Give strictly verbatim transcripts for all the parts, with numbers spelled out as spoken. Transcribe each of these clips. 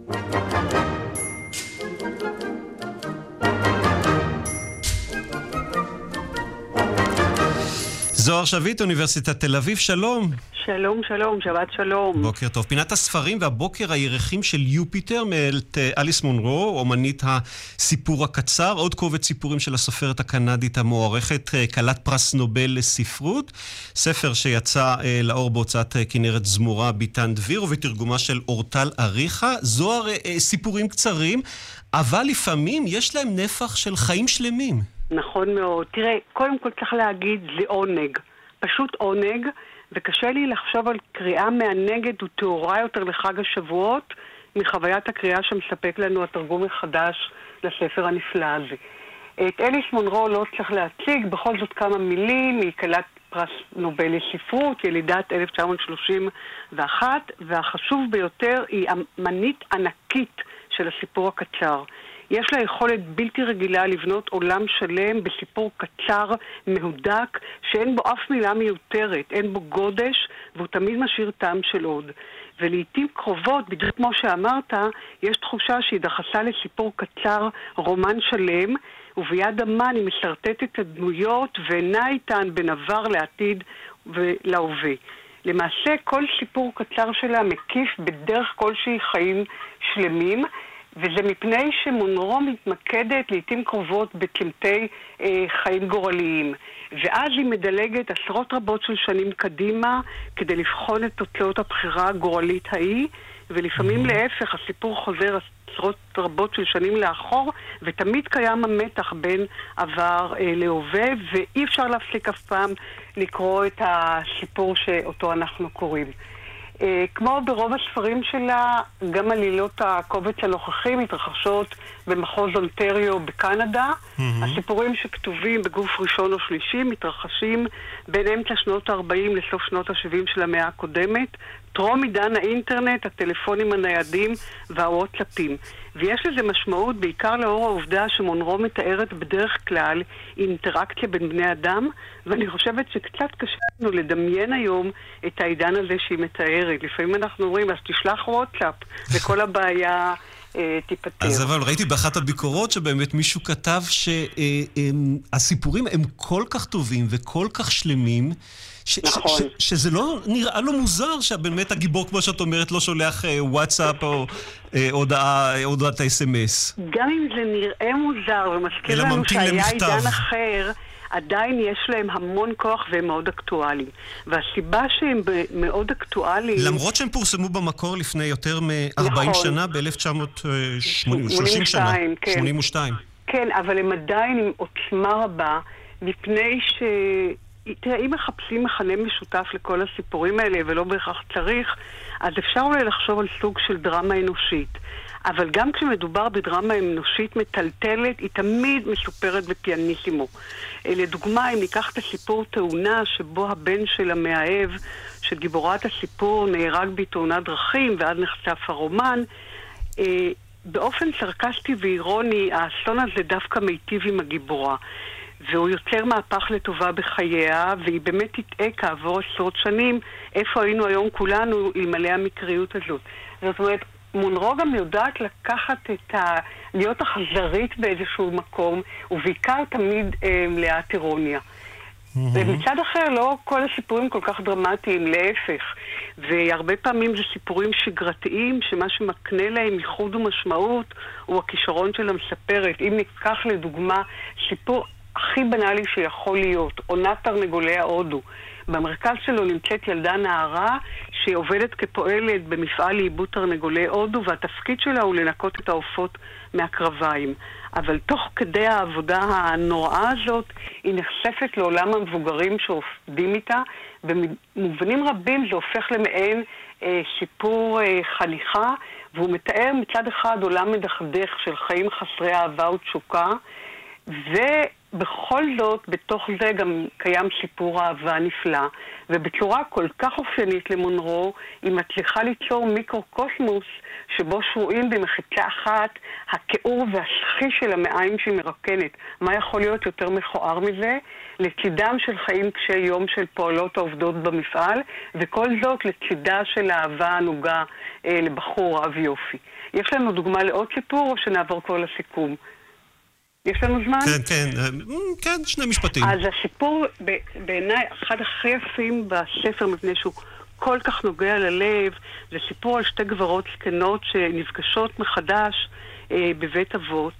זוהר שביט, אוניברסיטת תל אביב, שלום. שלום, שלום, שבת שלום. בוקר טוב. פינת הספרים והבוקר הירחים של יופיטר, מאת אליס מונרו, אומנית הסיפור הקצר, עוד קובץ סיפורים של הסופרת הקנדית המוערכת, כלת פרס נובל לספרות, ספר שיצא לאור בהוצאת כנרת זמורה ביטן דביר, ובתרגומה של אורטל אריכה. זוהר, סיפורים קצרים, אבל לפעמים יש להם נפח של חיים שלמים. נכון מאוד. תראה, קודם כל צריך להגיד, זה עונג. פשוט עונג, וקשה לי לחשוב על קריאה מענגת וטהורה יותר לחג השבועות, מחוויית הקריאה שמספק לנו התרגום מחדש לספר הנפלא הזה. את אליס מונרו לא צריך להציג, בכל זאת כמה מילים, היא כלת פרס נובל לספרות, ילידת אלף תשע מאות שלושים ואחת, והחשוב ביותר היא אמנית ענקית של הסיפור הקצר. יש לה יכולת בלתי רגילה לבנות עולם שלם בסיפור קצר, מהודק, שאין בו אף מילה מיותרת, אין בו גודש, והוא תמיד משאיר טעם של עוד. ולעיתים קרובות, בדיוק כמו שאמרת, יש תחושה שהיא דחסה לסיפור קצר, רומן שלם, וביד אמן היא מסרטטת את הדמויות ואינה איתן בין עבר לעתיד ולהווה. למעשה, כל סיפור קצר שלה מקיף בדרך כלשהי חיים שלמים, וזה מפני שמונרו מתמקדת לעתים קרובות בקמטי אה, חיים גורליים. ואז היא מדלגת עשרות רבות של שנים קדימה כדי לבחון את תוצאות הבחירה הגורלית ההיא, ולפעמים להפך, הסיפור חוזר עשרות רבות של שנים לאחור, ותמיד קיים המתח בין עבר אה, להווה, ואי אפשר להפסיק אף פעם לקרוא את הסיפור שאותו אנחנו קוראים. Uh, כמו ברוב הספרים שלה, גם עלילות הקובץ הנוכחי מתרחשות במחוז אונטריו בקנדה. Mm-hmm. הסיפורים שכתובים בגוף ראשון או שלישי מתרחשים בין אמצע שנות ה-ארבעים לסוף שנות ה-שבעים של המאה הקודמת, טרום עידן האינטרנט, הטלפונים הניידים והוואטסאפים. ויש לזה משמעות בעיקר לאור העובדה שמונרו מתארת בדרך כלל אינטראקציה בין בני אדם, ואני חושבת שקצת קשה לנו לדמיין היום את העידן הזה שהיא מתארת. לפעמים אנחנו אומרים, אז תשלח וואטסאפ, וכל הבעיה אה, תיפטר. אז אבל ראיתי באחת הביקורות שבאמת מישהו כתב שהסיפורים הם כל כך טובים וכל כך שלמים, ש- נכון. ש- ש- שזה לא נראה לו מוזר שבאמת הגיבור, כמו שאת אומרת, לא שולח אה, וואטסאפ או אה, הודעה, הודעת אס אם אס. גם אם זה נראה מוזר ומזכיר לנו שהיה עידן אחר, עדיין יש להם המון כוח והם מאוד אקטואליים. והסיבה שהם מאוד אקטואליים... למרות שהם פורסמו במקור לפני יותר מ-ארבעים נכון. שנה, ב-אלף תשע מאות ושלושים שנה. כן. שמונים ושתיים. כן, אבל הם עדיין עם עוצמה רבה, מפני ש... תראה, אם מחפשים מכנה משותף לכל הסיפורים האלה, ולא בהכרח צריך, אז אפשר אולי לחשוב על סוג של דרמה אנושית. אבל גם כשמדובר בדרמה אנושית מטלטלת, היא תמיד מסופרת בפיאניסימו. לדוגמה, אם ניקח את הסיפור תאונה, שבו הבן של המאהב, של גיבורת הסיפור, נהרג בתאונת דרכים, ואז נחשף הרומן, באופן סרקסטי ואירוני, האסון הזה דווקא מיטיב עם הגיבורה. והוא יוצר מהפך לטובה בחייה, והיא באמת תתאה כעבור עשרות שנים, איפה היינו היום כולנו אלמלא המקריות הזאת. זאת אומרת, מונרו גם יודעת לקחת את ה... להיות אכזרית באיזשהו מקום, ובעיקר תמיד אה, מלאת אירוניה. Mm-hmm. ומצד אחר, לא כל הסיפורים כל כך דרמטיים, להפך. והרבה פעמים זה סיפורים שגרתיים, שמה שמקנה להם ייחוד ומשמעות, הוא הכישרון של המספרת. אם ניקח לדוגמה סיפור הכי בנאלי שיכול להיות, עונת תרנגולי ההודו. במרכז שלו נמצאת ילדה נערה שעובדת כפועלת במפעל לעיבוד תרנגולי הודו, והתפקיד שלה הוא לנקות את העופות מהקרביים. אבל תוך כדי העבודה הנוראה הזאת, היא נחשפת לעולם המבוגרים שעובדים איתה, במובנים רבים זה הופך למעין אה, שיפור אה, חניכה, והוא מתאר מצד אחד עולם מדכדך של חיים חסרי אהבה ותשוקה, ובכל זאת, בתוך זה גם קיים סיפור אהבה נפלא, ובצורה כל כך אופיינית למונרו, היא מצליחה ליצור מיקרו-קוסמוס שבו שרואים במחיצה אחת הכיעור והשכי של המעיים שהיא מרקנת. מה יכול להיות יותר מכוער מזה? לצידם של חיים קשי יום של פועלות העובדות במפעל, וכל זאת לצידה של האהבה הנוגה אה, לבחור אב יופי. יש לנו דוגמה לעוד סיפור, או שנעבור כבר לסיכום? יש לנו זמן? כן, כן, כן, שני משפטים. אז הסיפור בעיניי, אחד הכי יפים בספר, מפני שהוא כל כך נוגע ללב, זה סיפור על שתי גברות זקנות שנפגשות מחדש אה, בבית אבות,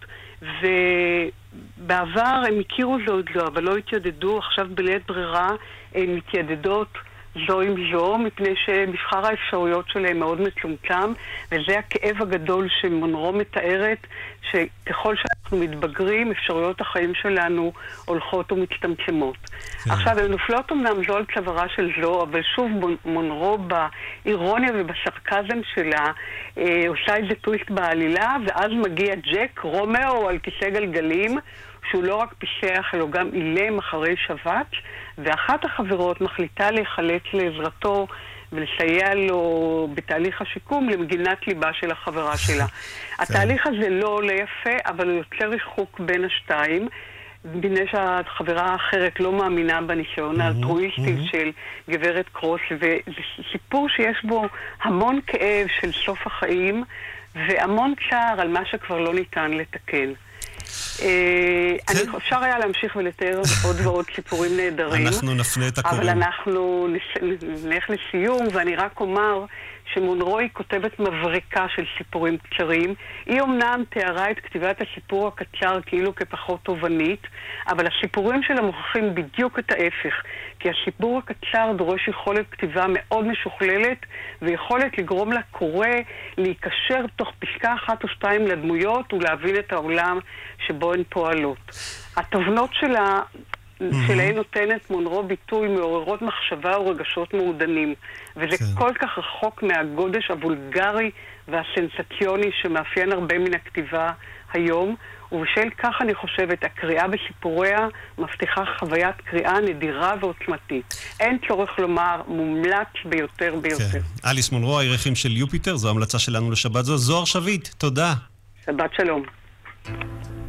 ובעבר הם הכירו זו עוד זו, אבל לא התיידדו, עכשיו בלית ברירה הן מתיידדות זו עם זו, מפני שמבחר האפשרויות שלהם מאוד מצומצם, וזה הכאב הגדול שמונרו מתארת, שככל שאנחנו מתבגרים, אפשרויות החיים שלנו הולכות ומצטמצמות. כן. עכשיו, הן נופלות אמנם זו על צווארה של זו, אבל שוב מונרו באירוניה ובסרקזם שלה, אה, עושה איזה טוויסט בעלילה, ואז מגיע ג'ק, רומאו על כיסא גלגלים, שהוא לא רק פישח, אלא גם אילם אחרי שבת, ואחת החברות מחליטה להיחלץ לעזרתו ולסייע לו בתהליך השיקום למגינת ליבה של החברה שלה. התהליך הזה לא עולה יפה, אבל הוא יוצר ריחוק בין השתיים, בגלל שהחברה האחרת לא מאמינה בניסיון האלטרואיסטי של גברת קרוס, וזה סיפור שיש בו המון כאב של סוף החיים, והמון צער על מה שכבר לא ניתן לתקן. אפשר היה להמשיך ולתאר עוד ועוד סיפורים נהדרים, אנחנו נפנה את הקוראים, אבל אנחנו נלך לסיום, ואני רק אומר שמונרו היא כותבת מבריקה של סיפורים קצרים. היא אמנם תיארה את כתיבת הסיפור הקצר כאילו כפחות תובנית, אבל הסיפורים שלה מוכיחים בדיוק את ההפך, כי הסיפור הקצר דורש יכולת כתיבה מאוד משוכללת, ויכולת לגרום לקורא להיקשר תוך פסקה אחת או שתיים לדמויות ולהבין את העולם שבו הן פועלות. התובנות שלה שלהן נותנת מונרו ביטוי מעוררות מחשבה ורגשות מעודנים, וזה כן. כל כך רחוק מהגודש הוולגרי והסנסציוני שמאפיין הרבה מן הכתיבה היום, ובשל כך אני חושבת הקריאה בסיפוריה מבטיחה חוויית קריאה נדירה ועוצמתית. אין צורך לומר מומלץ ביותר ביותר. כן. אליס מונרו, הירחים של יופיטר, זו המלצה שלנו לשבת זו. זוהר שביט, תודה. שבת שלום.